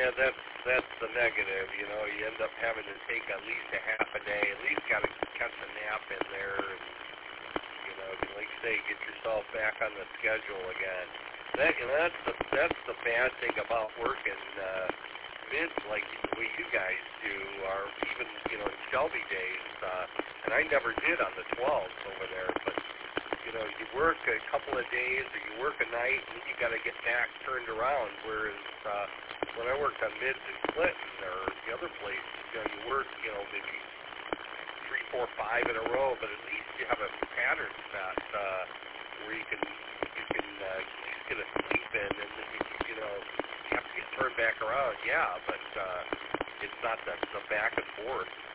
that's the negative. You know, you end up having to take at least a half a day. At least got to catch a nap in there. And, you know, like you say, get yourself back on the schedule again. That's the bad thing about working mids like the way you guys do, or even in Shelby days. And I never did on the 12s over there, but you work a couple of days or you work a night and then you got to get back turned around. Whereas when I worked on mids in Clinton or the other places, you work maybe 3, 4, 5 in a row, but at least you have a pattern set where you can just get a sleep in, and then you have to get turned back around. Yeah, but it's not the back and forth.